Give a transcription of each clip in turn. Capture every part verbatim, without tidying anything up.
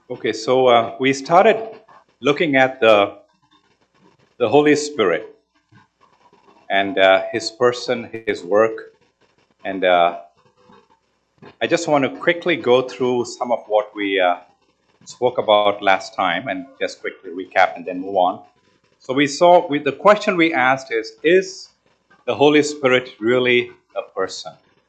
Okay, so uh, we started looking at the the Holy Spirit and uh, His person, His work, and uh, I just want to quickly go through some of what we uh, spoke about last time, and just quickly recap and then move on. So we saw we, the question we asked is: Is the Holy Spirit really a person?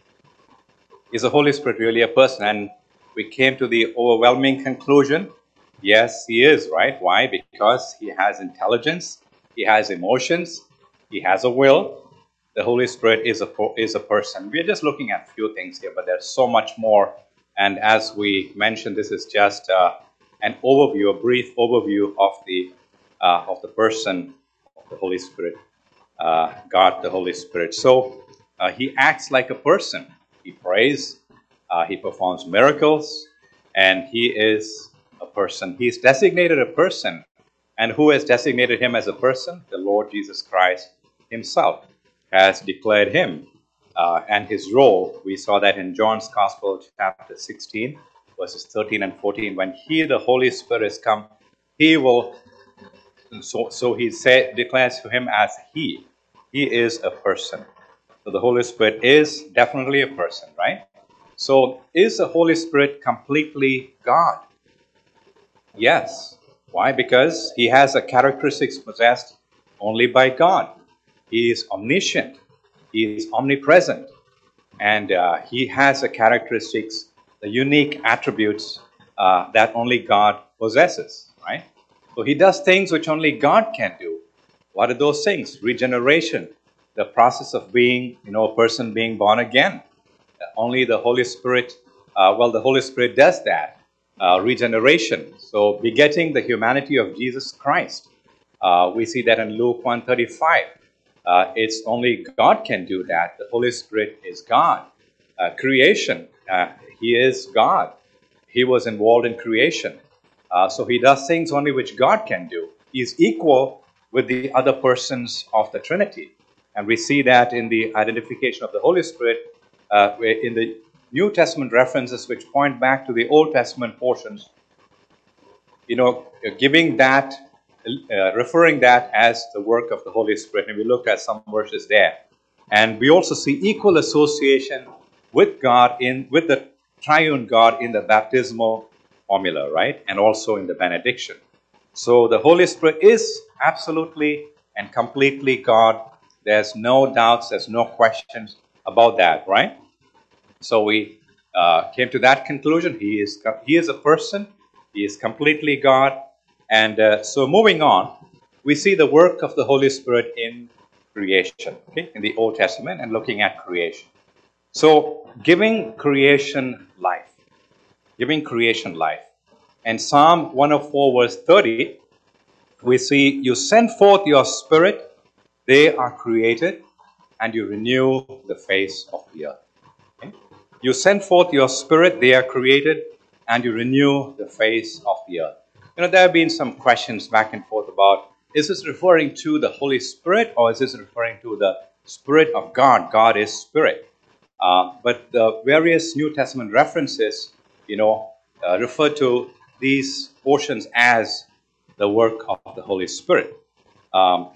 Is the Holy Spirit really a person? And we came to the overwhelming conclusion, yes, he is, right? Why? Because he has intelligence, he has emotions, he has a will. The Holy Spirit is a is a person. We're just looking at a few things here, but there's so much more. And as we mentioned, this is just uh, an overview, a brief overview of the uh, of the person of the Holy Spirit, uh, God, the Holy Spirit. So uh, he acts like a person. He prays, uh, he performs miracles, and he is a person. He's designated a person. And who has designated him as a person? The Lord Jesus Christ himself has declared him uh, and his role. We saw that in John's Gospel, chapter sixteen, verses thirteen and fourteen. When he, the Holy Spirit, has come, he will so, so he said, declares to him as he. He is a person. So the Holy Spirit is definitely a person, right? So is the Holy Spirit completely God? Yes. Why? Because he has a characteristics possessed only by God. He is omniscient. He is omnipresent. And uh, he has the characteristics, the unique attributes uh, that only God possesses, right? So he does things which only God can do. What are those things? Regeneration, the process of being, you know, a person being born again. Only the Holy Spirit, uh, well, the Holy Spirit does that. Uh, regeneration, so begetting the humanity of Jesus Christ. Uh, we see that in Luke one thirty-five. Uh, it's only God can do that. The Holy Spirit is God. Uh, creation, uh, He is God. He was involved in creation. Uh, so He does things only which God can do. He is equal with the other persons of the Trinity. And we see that in the identification of the Holy Spirit uh, in the New Testament references which point back to the Old Testament portions, you know, giving that, uh, referring that as the work of the Holy Spirit. And we looked at some verses there. And we also see equal association with God in, with the triune God in the baptismal formula, right? And also in the benediction. So the Holy Spirit is absolutely and completely God. There's no doubts, there's no questions about that, right? So we uh, came to that conclusion. He is he is a person. He is completely God. And uh, so moving on, we see the work of the Holy Spirit in creation, okay, in the Old Testament, and looking at creation. So giving creation life, giving creation life. And Psalm one oh four verse thirty, we see, you send forth your spirit, they are created, and you renew the face of the earth. Okay? You send forth your spirit, they are created, and you renew the face of the earth. You know, there have been some questions back and forth about, is this referring to the Holy Spirit, or is this referring to the Spirit of God? God is Spirit. Uh, but the various New Testament references, you know, uh, refer to these portions as the work of the Holy Spirit. Um,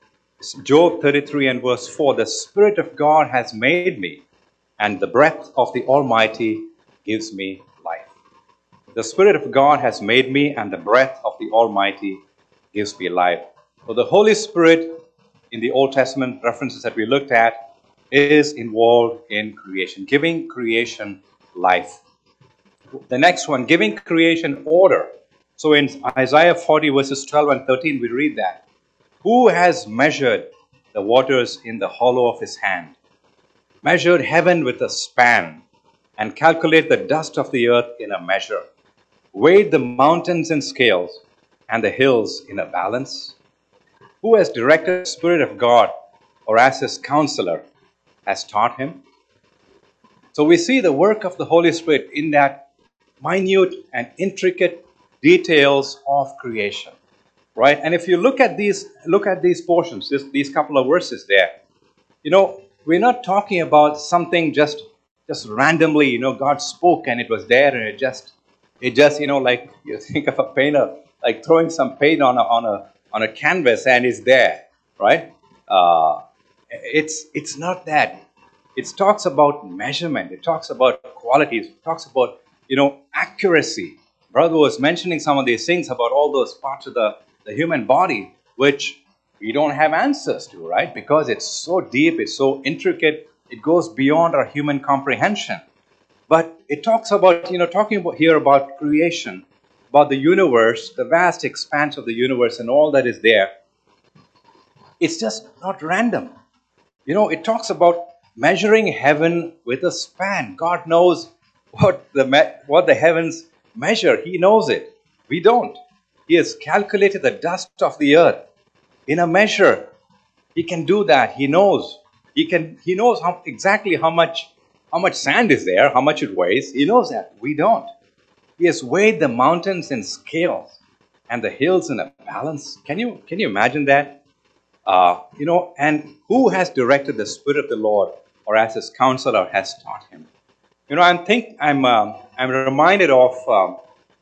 Job thirty-three and verse four, the Spirit of God has made me, and the breath of the Almighty gives me life. The Spirit of God has made me, and the breath of the Almighty gives me life. So the Holy Spirit in the Old Testament references that we looked at is involved in creation, giving creation life. The next one, giving creation order. So in Isaiah forty verses twelve and thirteen, we read that. Who has measured the waters in the hollow of his hand, measured heaven with a span, and calculate the dust of the earth in a measure, weighed the mountains in scales, and the hills in a balance? Who has directed the Spirit of God, or as his counselor has taught him? So we see the work of the Holy Spirit in that minute and intricate details of creation, right? And if you look at these, look at these portions, this, these couple of verses there, you know, we're not talking about something just, just randomly, you know, God spoke and it was there and it just It just, you know, like you think of a painter, like throwing some paint on a, on a, on a canvas and it's there, right? Uh, it's, it's not that. It talks about measurement. It talks about qualities. It talks about, you know, accuracy. Brother was mentioning some of these things about all those parts of the, the human body, which we don't have answers to, right? Because it's so deep, it's so intricate, it goes beyond our human comprehension. But it talks about, you know, talking about here about creation, about the universe, the vast expanse of the universe and all that is there. It's just not random. You know, it talks about measuring heaven with a span. God knows what the me- what the heavens measure. He knows it. We don't. He has calculated the dust of the earth in a measure. He can do that. He knows. He can. He knows how exactly how much how much sand is there, how much it weighs. He knows that. We don't. He has weighed the mountains in scales and the hills in a balance. Can you can you imagine that? Uh, you know, and who has directed the Spirit of the Lord, or as His counselor has taught him? You know, I'm think I'm um, I'm reminded of um,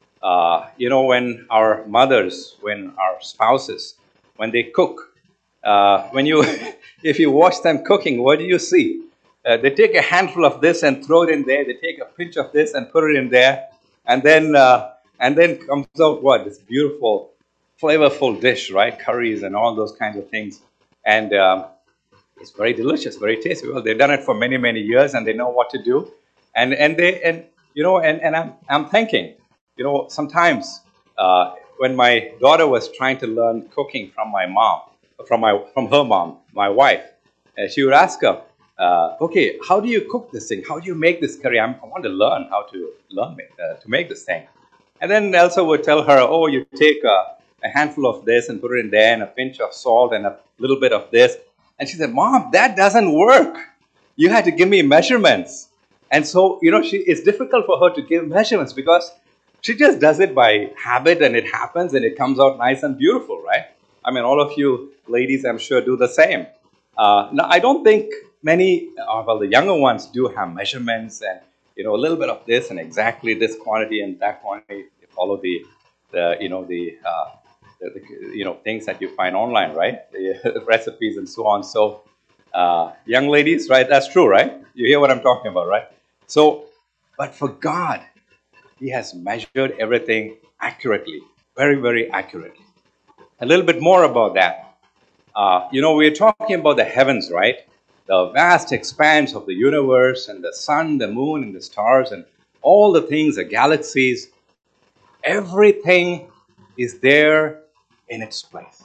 uh, you know, when our mothers, when our spouses, when they cook. Uh, when you, if you watch them cooking, what do you see? Uh, they take a handful of this and throw it in there. They take a pinch of this and put it in there, and then uh, and then comes out what? This beautiful, flavorful dish, right? Curries and all those kinds of things, and um, it's very delicious, very tasty. Well, they've done it for many, many years, and they know what to do, and and they and you know, and and I'm I'm thinking, you know, sometimes uh, when my daughter was trying to learn cooking from my mom, from my from her mom, my wife, uh, she would ask her, uh, okay, how do you cook this thing? How do you make this curry? I'm, I want to learn how to learn uh, to make this thing. And then Elsa would tell her, oh, you take a, a handful of this and put it in there, and a pinch of salt and a little bit of this. And she said, Mom, that doesn't work. You had to give me measurements. And so, you know, she it's difficult for her to give measurements because she just does it by habit, and it happens and it comes out nice and beautiful, right? I mean, all of you ladies, I'm sure, do the same. Uh, now, I don't think many, uh, well, the younger ones do have measurements and, you know, a little bit of this and exactly this quantity and that quantity. They follow the, the you know, the, uh, the, the, you know, things that you find online, right? The recipes and so on. So, uh, young ladies, right? That's true, right? You hear what I'm talking about, right? So, but for God, He has measured everything accurately, very, very accurately. A little bit more about that. Uh, you know, we're talking about the heavens, right? The vast expanse of the universe and the sun, the moon, and the stars, and all the things, the galaxies. Everything is there in its place.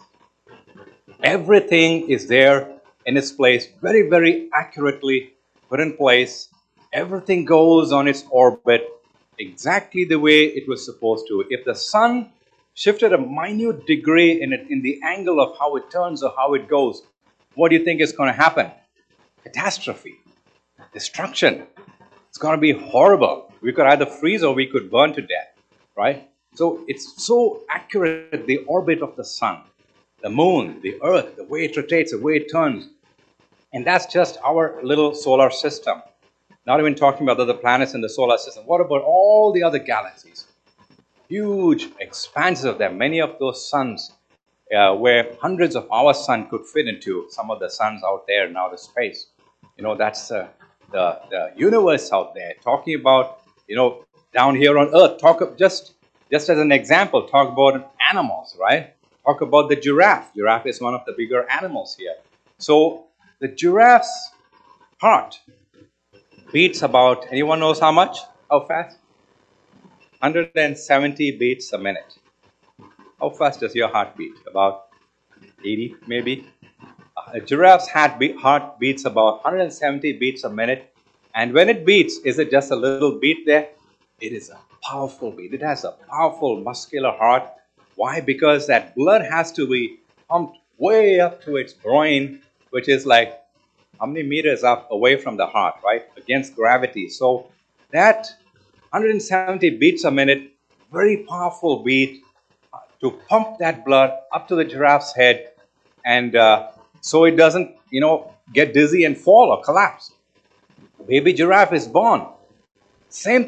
Everything is there in its place, very, very accurately put in place. Everything goes on its orbit exactly the way it was supposed to. If the sun shifted a minute degree in it, in the angle of how it turns or how it goes, what do you think is going to happen? Catastrophe, destruction. It's going to be horrible. We could either freeze or we could burn to death, right? So it's so accurate, the orbit of the sun, the moon, the earth, the way it rotates, the way it turns. And that's just our little solar system. Not even talking about the other planets in the solar system. What about all the other galaxies? Huge expanses of them. Many of those suns uh, where hundreds of our sun could fit into some of the suns out there in outer space. You know, that's uh, the, the universe out there. Talking about, you know, down here on Earth. Talk of just, just as an example, talk about animals, right? Talk about the giraffe. Giraffe is one of the bigger animals here. So the giraffe's heart beats about, anyone knows how much? How fast? one hundred seventy beats a minute. How fast does your heart beat? About eighty, maybe? A giraffe's heart, beat, heart beats about one hundred seventy beats a minute. And when it beats, is it just a little beat there? It is a powerful beat. It has a powerful muscular heart. Why? Because that blood has to be pumped way up to its groin, which is like how many meters up away from the heart, right? Against gravity. So that one hundred seventy beats a minute, very powerful beat uh, to pump that blood up to the giraffe's head, and uh, so it doesn't, you know, get dizzy and fall or collapse. Baby giraffe is born. Same thing.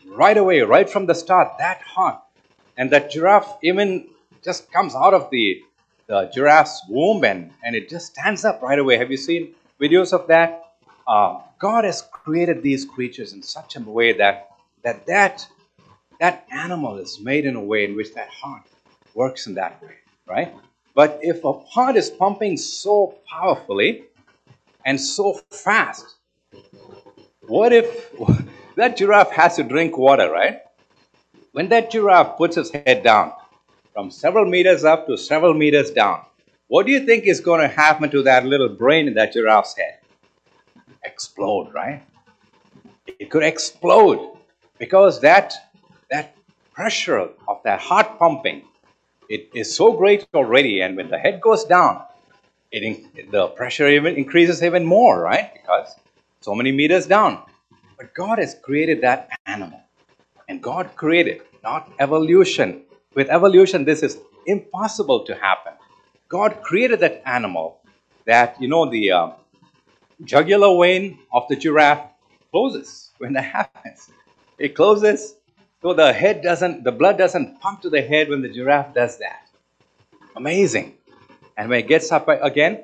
right away, right from the start, that hot. And that giraffe even just comes out of the, the giraffe's womb and, and it just stands up right away. Have you seen videos of that? Uh, God has created these creatures in such a way that that, that that animal is made in a way in which that heart works in that way, right? But if a heart is pumping so powerfully and so fast, what if that giraffe has to drink water, right? When that giraffe puts his head down from several meters up to several meters down, what do you think is going to happen to that little brain in that giraffe's head? Explode, right? It could explode because that that pressure of that heart pumping, it is so great already, and when the head goes down, it in, the pressure even increases even more, right? Because so many meters down. But God has created that animal, and God created, not evolution. With evolution, this is impossible to happen. God created that animal that, you know, the uh, jugular vein of the giraffe closes when that happens. It closes so the head doesn't, the blood doesn't pump to the head when the giraffe does that. Amazing. And when it gets up again,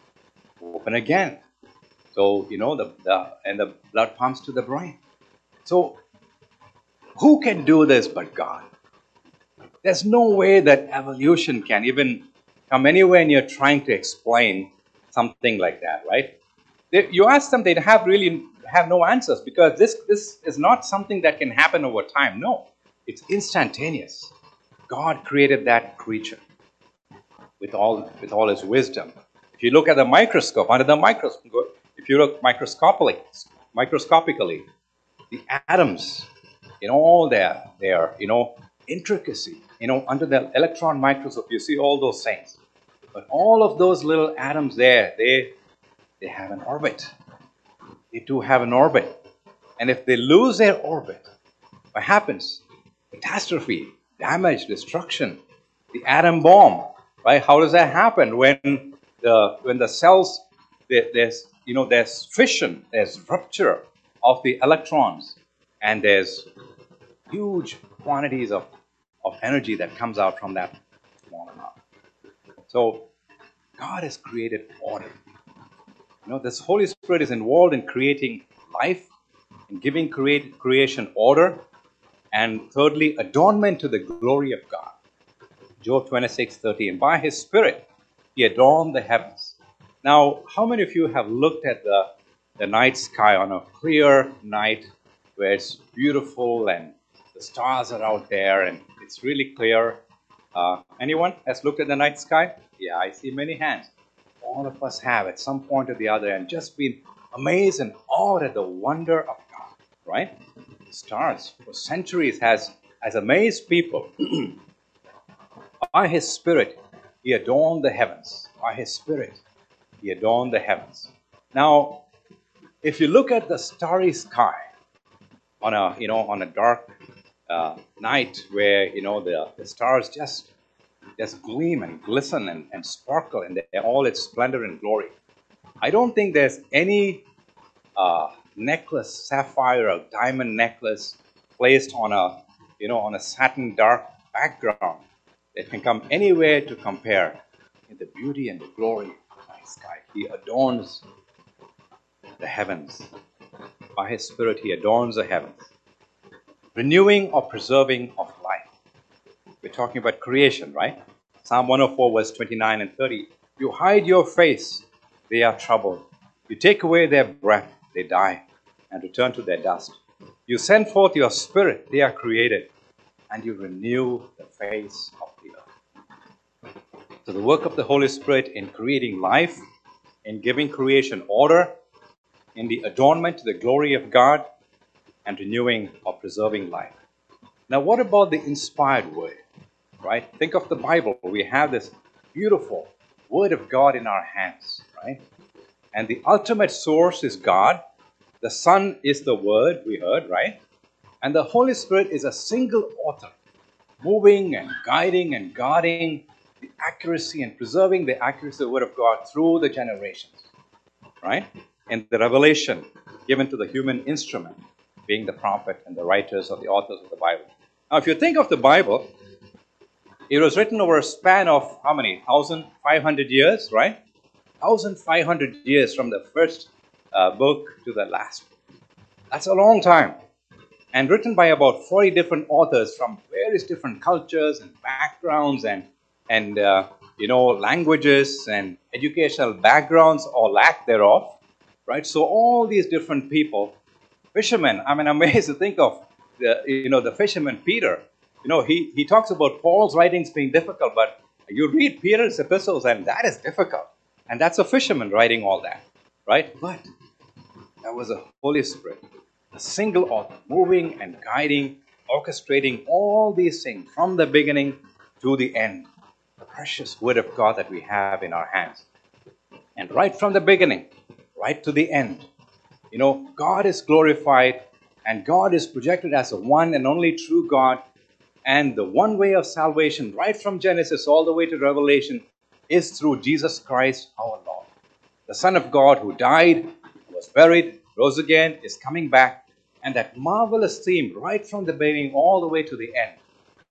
open again. So, you know, the, the and the blood pumps to the brain. So, who can do this but God? There's no way that evolution can even come anywhere near trying to explain something like that, right? They, you ask them, they have really have no answers because this, this is not something that can happen over time. No, it's instantaneous. God created that creature with all with all his wisdom. If you look at the microscope, under the microscope, if you look microscopically, microscopically, the atoms in all their their you know intricacy, you know, under the electron microscope, you see all those things. But all of those little atoms there, they they have an orbit. They do have an orbit. And if they lose their orbit, what happens? Catastrophe, damage, destruction, the atom bomb, right? How does that happen when the when the cells there, there's you know there's fission, there's rupture of the electrons, and there's huge quantities of, of energy that comes out from that small amount. So God has created order. You know, this Holy Spirit is involved in creating life, in giving create, creation order, and thirdly, adornment to the glory of God. Job twenty-six thirteen. By his Spirit, he adorned the heavens. Now, how many of you have looked at the, the night sky on a clear night where it's beautiful and the stars are out there and it's really clear? Uh, anyone has looked at the night sky? Yeah, I see many hands. All of us have at some point or the other and just been amazed and awed at the wonder of God, right? The stars for centuries has, has amazed people. By his Spirit, he adorned the heavens. By his Spirit, he adorned the heavens. Now, if you look at the starry sky on a, you know, on a dark uh, night where, you know, the, the stars just, just gleam and glisten and, and sparkle in the, all its splendor and glory, I don't think there's any uh, necklace, sapphire or diamond necklace placed on a, you know, on a satin dark background that can come anywhere to compare in the beauty and the glory of the night sky. He adorns the heavens. By his Spirit, he adorns the heavens. Renewing or preserving of life. We're talking about creation, right? Psalm one oh four, verse twenty-nine and thirty. You hide your face, they are troubled. You take away their breath, they die and return to their dust. You send forth your Spirit, they are created, and you renew the face of the earth. So the work of the Holy Spirit in creating life, in giving creation order, in the adornment to the glory of God, and renewing or preserving life. Now, what about the inspired word? Right? Think of the Bible. We have this beautiful Word of God in our hands, right? And the ultimate source is God. The Son is the Word, we heard, right? And the Holy Spirit is a single author, moving and guiding and guarding the accuracy and preserving the accuracy of the Word of God through the generations, right? And the revelation given to the human instrument, being the prophet and the writers or the authors of the Bible. Now, if you think of the Bible, it was written over a span of how many? one thousand five hundred years, right? one thousand five hundred years from the first uh, book to the last. That's a long time. And written by about forty different authors from various different cultures and backgrounds and, and uh, you know, languages and educational backgrounds or lack thereof, right? So all these different people, fishermen, I mean, I'm amazed to think of, the, you know, the fisherman Peter. You know, he, he talks about Paul's writings being difficult, but you read Peter's epistles and that is difficult. And that's a fisherman writing all that, right? But that was a Holy Spirit, a single author, moving and guiding, orchestrating all these things from the beginning to the end. The precious Word of God that we have in our hands. And right from the beginning, right to the end, you know, God is glorified and God is projected as the one and only true God. And the one way of salvation, right from Genesis all the way to Revelation, is through Jesus Christ our Lord. The Son of God who died, was buried, rose again, is coming back. And that marvelous theme right from the beginning all the way to the end.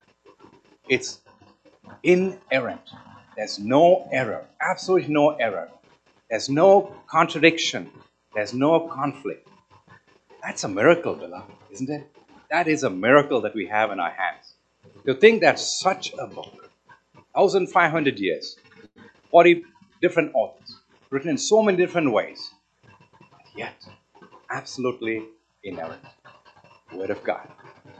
It's inerrant. There's no error. Absolutely no error. There's no contradiction. There's no conflict. That's a miracle, beloved, isn't it? That is a miracle that we have in our hands. To think that such a book, one thousand five hundred years, forty different authors, written in so many different ways, yet absolutely inerrant. Word of God.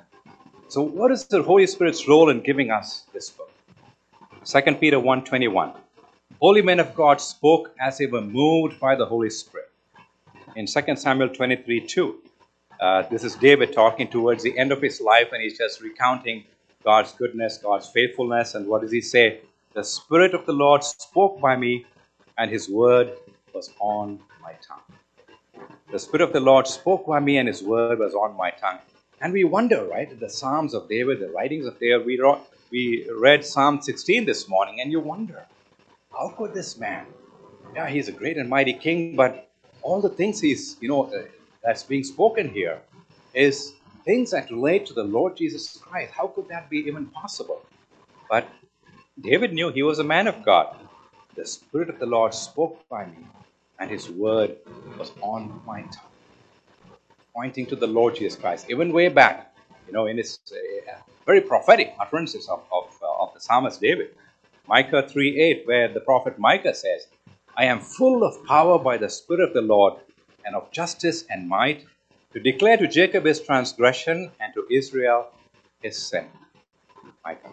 So what is the Holy Spirit's role in giving us this book? Second Peter one twenty-one. Holy men of God spoke as they were moved by the Holy Spirit. In Second Samuel twenty-three two, uh, this is David talking towards the end of his life, and he's just recounting God's goodness, God's faithfulness. And what does he say? The Spirit of the Lord spoke by me, and his word was on my tongue. The Spirit of the Lord spoke by me, and his word was on my tongue. And we wonder, right, the Psalms of David, the writings of David. We, wrote, we read Psalm sixteen this morning, and you wonder, how could this man, yeah, he's a great and mighty king, but all the things he's, you know, uh, that's being spoken here is things that relate to the Lord Jesus Christ. How could that be even possible? But David knew he was a man of God. The Spirit of the Lord spoke by me, and his word was on my tongue. Pointing to the Lord Jesus Christ, even way back, you know, in his uh, very prophetic utterances of, of, uh, of the psalmist David. Micah three eight, where the prophet Micah says, I am full of power by the Spirit of the Lord, and of justice and might, to declare to Jacob his transgression, and to Israel his sin. Micah.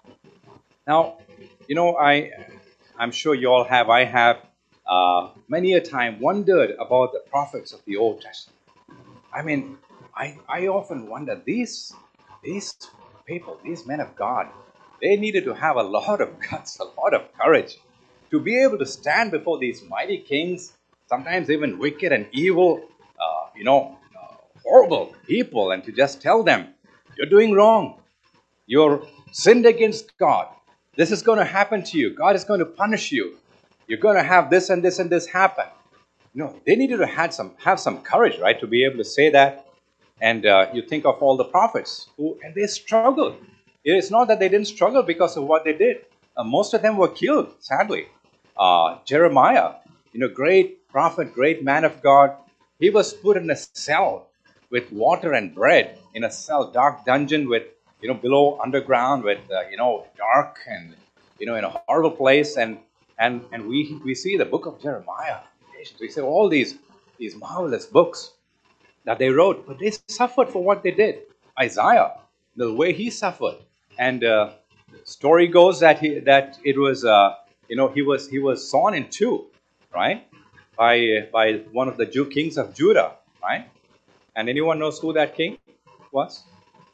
Now, you know, I, I'm sure you all have, I have, uh, many a time wondered about the prophets of the Old Testament. I mean, I, I often wonder, these, these people, these men of God, they needed to have a lot of guts, a lot of courage to be able to stand before these mighty kings, sometimes even wicked and evil, uh, you know, uh, horrible people, and to just tell them, you're doing wrong. You're sinned against God. This is going to happen to you. God is going to punish you. You're going to have this and this and this happen. No, they needed to have some, have some courage, right, to be able to say that. And uh, you think of all the prophets who, and they struggled. It's not that they didn't struggle because of what they did. Uh, most of them were killed, sadly. Uh, Jeremiah, you know, great prophet, great man of God. He was put in a cell with water and bread, in a cell, dark dungeon with, you know, below underground with, uh, you know, dark and, you know, in a horrible place. And and and we we see the book of Jeremiah. We see all these, these marvelous books that they wrote, but they suffered for what they did. Isaiah, the way he suffered. And uh, the story goes that he that it was, uh, you know, he was he was sawn in two, right, by by one of the Jew kings of Judah, right? And anyone knows who that king was?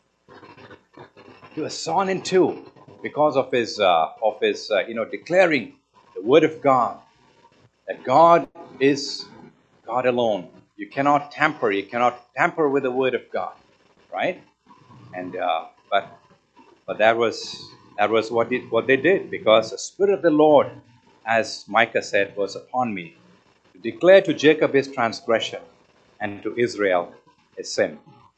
He was sawn in two because of his uh, of his uh, you know, declaring the word of God, that God is God alone. You cannot tamper. You cannot tamper with the word of God, right? And uh, but but that was that was what it, what they did, because the Spirit of the Lord, as Micah said, was upon me to declare to Jacob his transgression and to Israel his sin.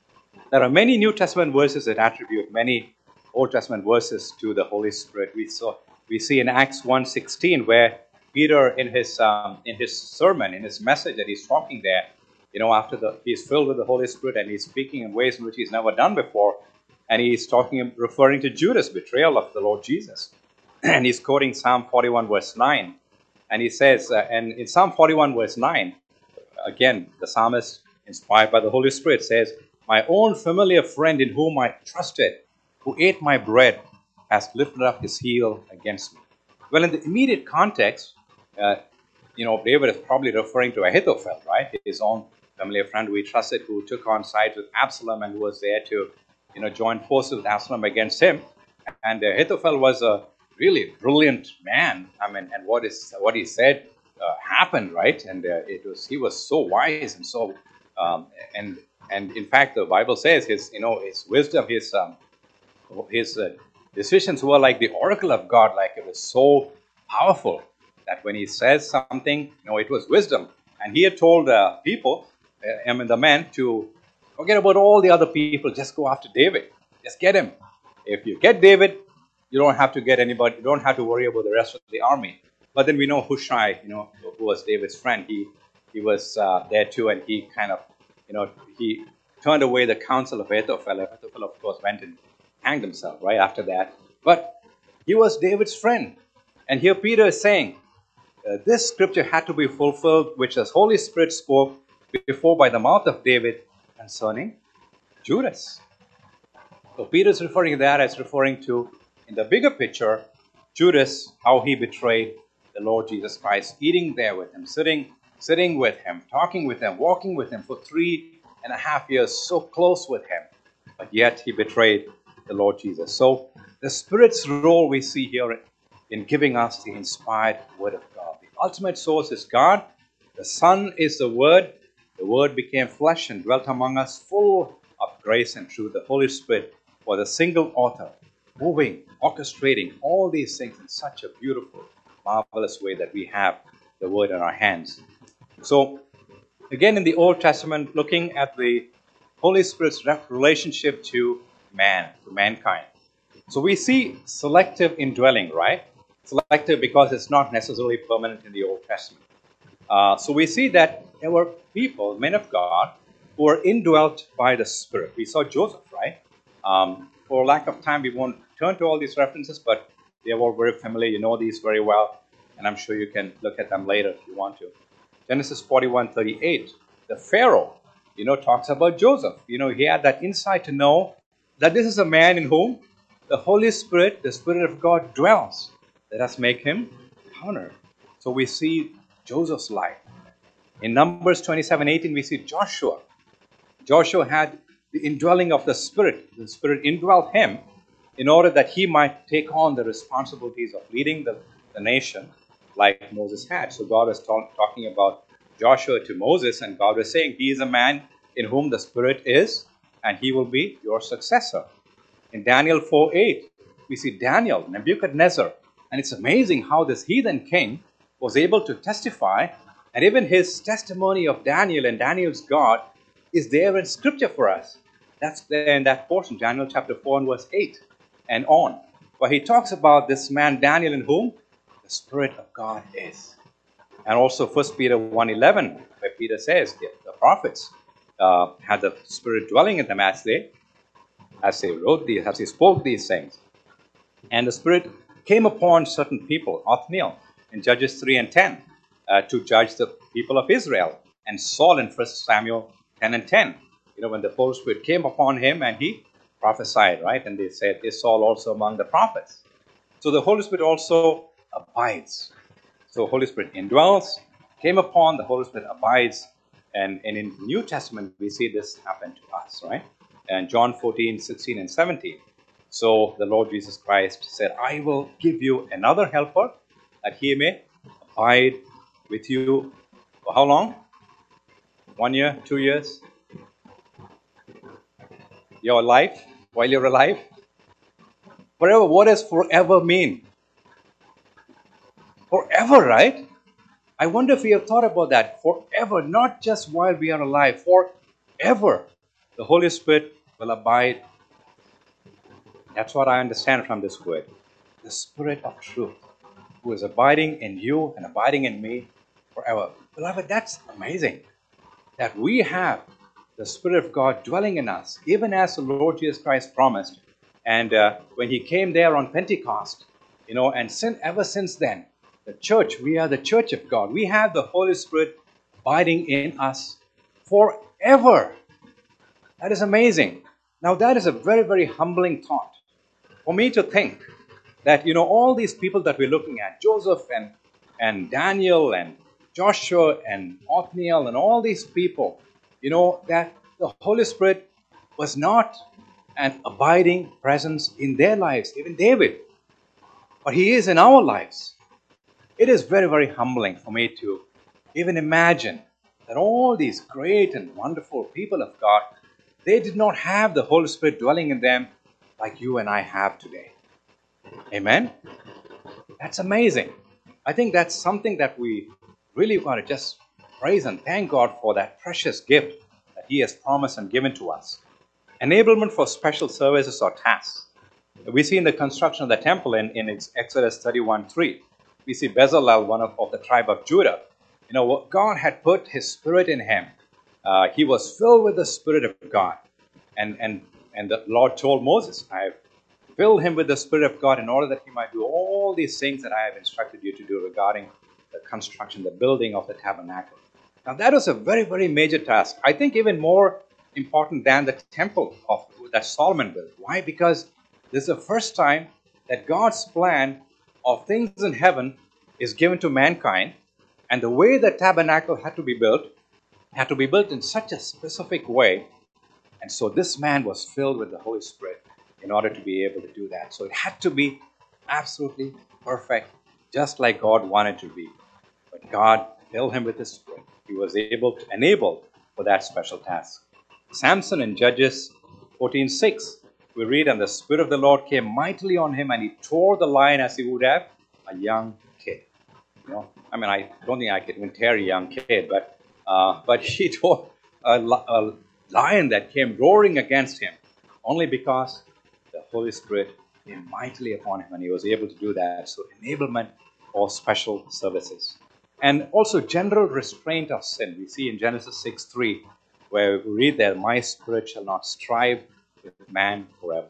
There are many New Testament verses that attribute many Old Testament verses to the Holy Spirit. We saw we see in Acts one sixteen where Peter in his um, in his sermon, in his message that he's talking there, you know, after the he's filled with the Holy Spirit and he's speaking in ways in which he's never done before, and he's talking referring to Judas' betrayal of the Lord Jesus. And he's quoting Psalm forty-one verse nine. And he says, uh, and in Psalm forty-one verse nine, again, the psalmist, inspired by the Holy Spirit, says, "My own familiar friend in whom I trusted, who ate my bread, has lifted up his heel against me." Well, in the immediate context, uh, you know, David is probably referring to Ahithophel, right? His own familiar friend who he trusted, who took on sides with Absalom and who was there to, you know, join forces with Absalom against him. And Ahithophel was a really brilliant man. I mean, and what is what he said uh, happened, right? And uh, it was he was so wise and so, um, and and in fact, the Bible says his, you know, his wisdom, his um, his uh, decisions were like the oracle of God. Like it was so powerful that when he says something, you know, it was wisdom. And he had told uh, people, uh, I mean, the men, to forget about all the other people. Just go after David. Just get him. If you get David, you don't have to get anybody. You don't have to worry about the rest of the army. But then we know Hushai, you know, who was David's friend. He he was uh, there too, and he kind of, you know, he turned away the counsel of Ahithophel. Ahithophel, of course, went and hanged himself right after that. But he was David's friend. And here Peter is saying, uh, this scripture had to be fulfilled, which the Holy Spirit spoke before by the mouth of David concerning Judas. So Peter is referring to that as referring to, in the bigger picture, Judas, how he betrayed the Lord Jesus Christ, eating there with him, sitting, sitting with him, talking with him, walking with him for three and a half years, so close with him, but yet he betrayed the Lord Jesus. So the Spirit's role we see here in giving us the inspired Word of God. The ultimate source is God. The Son is the Word. The Word became flesh and dwelt among us, full of grace and truth. The Holy Spirit was a single author, moving, orchestrating all these things in such a beautiful, marvelous way that we have the Word in our hands. So, again, in the Old Testament, looking at the Holy Spirit's relationship to man, to mankind. So we see selective indwelling, right? Selective because it's not necessarily permanent in the Old Testament. Uh, so we see that there were people, men of God, who were indwelt by the Spirit. We saw Joseph, right? Um, for lack of time, we won't turn to all these references, but they are all very familiar. You know these very well, and I'm sure you can look at them later if you want to. Genesis forty-one thirty-eight, the Pharaoh, you know, talks about Joseph. You know, he had that insight to know that this is a man in whom the Holy Spirit, the Spirit of God dwells. Let us make him honor. So we see Joseph's life. In Numbers twenty-seven eighteen, we see Joshua. Joshua had the indwelling of the Spirit. The Spirit indwelt him in order that he might take on the responsibilities of leading the, the nation like Moses had. So God was talk, talking about Joshua to Moses, and God was saying, he is a man in whom the Spirit is, and he will be your successor. In Daniel four eight, we see Daniel, Nebuchadnezzar, and it's amazing how this heathen king was able to testify, and even his testimony of Daniel and Daniel's God is there in Scripture for us. That's there in that portion, Daniel chapter four and verse eight and on, where he talks about this man Daniel in whom the Spirit of God is. And also First Peter one eleven, where Peter says the, the prophets uh, had the Spirit dwelling in them as they as they wrote these, as they spoke these things. And the Spirit came upon certain people, Othniel in Judges three and ten, uh, to judge the people of Israel, and Saul in First Samuel ten and ten. You know, when the Holy Spirit came upon him and he prophesied, right? And they said, is Saul also among the prophets? So the Holy Spirit also abides. So Holy Spirit indwells, came upon, the Holy Spirit abides. And, and in the New Testament, we see this happen to us, right? And John fourteen, sixteen, and seventeen. So the Lord Jesus Christ said, I will give you another helper that he may abide with you for how long? One year, two years? Your life, while you're alive? Forever. What does forever mean? Forever, right? I wonder if we have thought about that. Forever, not just while we are alive, forever. The Holy Spirit will abide. That's what I understand from this word. The Spirit of truth, who is abiding in you and abiding in me forever. Beloved, that's amazing that we have the Spirit of God dwelling in us, even as the Lord Jesus Christ promised. And uh, when He came there on Pentecost, you know, and sin, ever since then, the church, we are the church of God. We have the Holy Spirit abiding in us forever. That is amazing. Now, that is a very, very humbling thought for me to think that, you know, all these people that we're looking at, Joseph and, and Daniel and Joshua and Othniel and all these people, you know, that the Holy Spirit was not an abiding presence in their lives, even David, but He is in our lives. It is very, very humbling for me to even imagine that all these great and wonderful people of God, they did not have the Holy Spirit dwelling in them like you and I have today. Amen? That's amazing. I think that's something that we really want to just praise and thank God for, that precious gift that He has promised and given to us. Enablement for special services or tasks. We see in the construction of the temple in, in Exodus thirty-one three, we see Bezalel, one of, of the tribe of Judah. You know, God had put His Spirit in him. Uh, he was filled with the Spirit of God. And, and, and the Lord told Moses, I have filled him with the Spirit of God in order that he might do all these things that I have instructed you to do regarding the construction, the building of the tabernacle. Now that was a very, very major task. I think even more important than the temple of that Solomon built. Why? Because this is the first time that God's plan of things in heaven is given to mankind, and the way the tabernacle had to be built had to be built in such a specific way. And so this man was filled with the Holy Spirit in order to be able to do that. So it had to be absolutely perfect, just like God wanted to be. But God filled him with His Spirit. He was able to enable for that special task. Samson in Judges fourteen six, we read, and the Spirit of the Lord came mightily on him, and he tore the lion as he would have a young kid. You know, I mean, I don't think I could even tear a young kid, but uh, but he tore a, a lion that came roaring against him, only because the Holy Spirit came mightily upon him, and he was able to do that. So enablement for special services. And also general restraint of sin. We see in Genesis six three, where we read that my spirit shall not strive with man forever.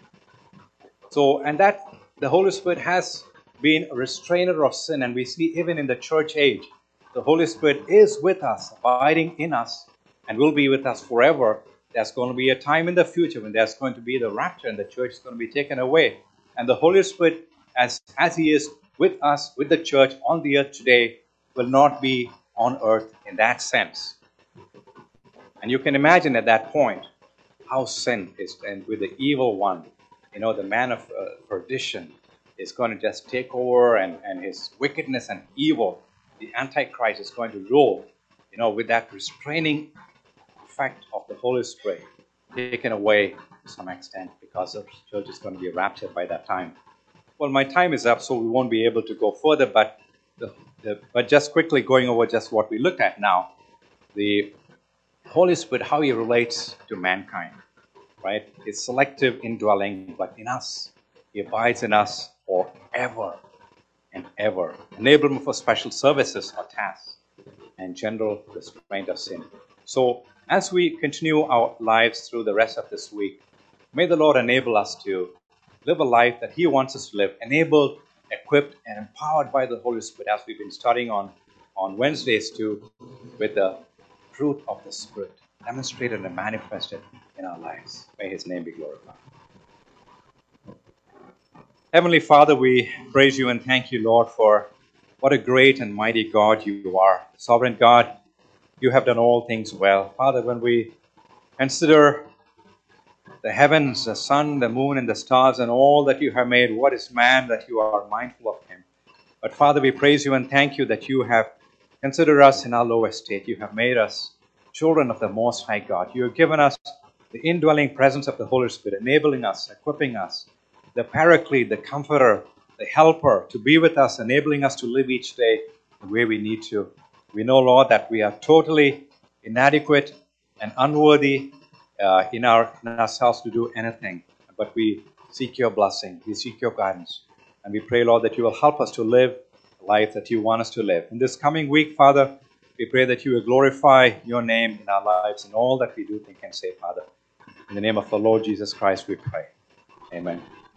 So, and that the Holy Spirit has been a restrainer of sin, and we see even in the church age, the Holy Spirit is with us, abiding in us, and will be with us forever. There's going to be a time in the future when there's going to be the rapture and the church is going to be taken away. And the Holy Spirit, as, as He is with us, with the church on the earth today, will not be on earth in that sense. And you can imagine at that point how sin is, and with the evil one, you know, the man of uh, perdition is going to just take over, and, and his wickedness and evil, the Antichrist is going to rule, you know, with that restraining effect of the Holy Spirit taken away to some extent, because the church is going to be raptured by that time. Well, my time is up, so we won't be able to go further, but the, the, but just quickly going over just what we looked at now, the Holy Spirit, how He relates to mankind, right? It's selective indwelling, but in us, He abides in us forever and ever. Enablement for special services or tasks, and general restraint of sin. So, as we continue our lives through the rest of this week, may the Lord enable us to live a life that He wants us to live, enabled, equipped, and empowered by the Holy Spirit, as we've been studying on, on Wednesdays too, with the fruit of the Spirit demonstrated and manifested in our lives. May His name be glorified. Heavenly Father, we praise You and thank You, Lord, for what a great and mighty God You are. Sovereign God, You have done all things well. Father, when we consider the heavens, the sun, the moon, and the stars, and all that You have made, what is man that You are mindful of him? But Father, we praise You and thank You that You have considered us in our low estate. You have made us children of the Most High God. You have given us the indwelling presence of the Holy Spirit, enabling us, equipping us, the Paraclete, the Comforter, the Helper, to be with us, enabling us to live each day the way we need to. We know, Lord, that we are totally inadequate and unworthy uh, in, our, in ourselves to do anything, but we seek your blessing, we seek your guidance. And we pray, Lord, that you will help us to live the life that you want us to live. In this coming week, Father, we pray that you will glorify your name in our lives in all that we do, think, and say, Father. In the name of the Lord Jesus Christ, we pray. Amen.